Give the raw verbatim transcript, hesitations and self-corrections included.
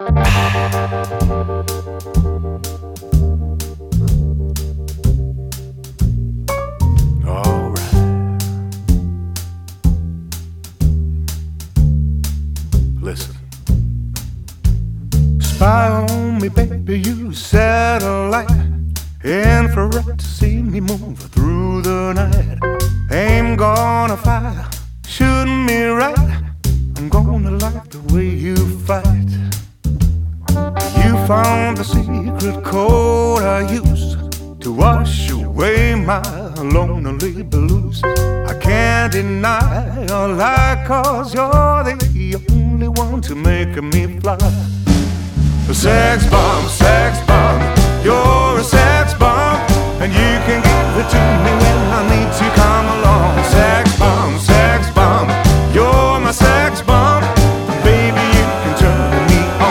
Alright. Listen. Spy on me, baby, you satellite. Infrared to see me move through the night. Aim gonna fire, shoot me right. I'm gonna like the way you fight. You found the secret code I use to wash away my lonely blues. I can't deny your lie, cause you're the only one to make me fly. A sex bomb, sex bomb, you're a sex bomb, and you can give it to me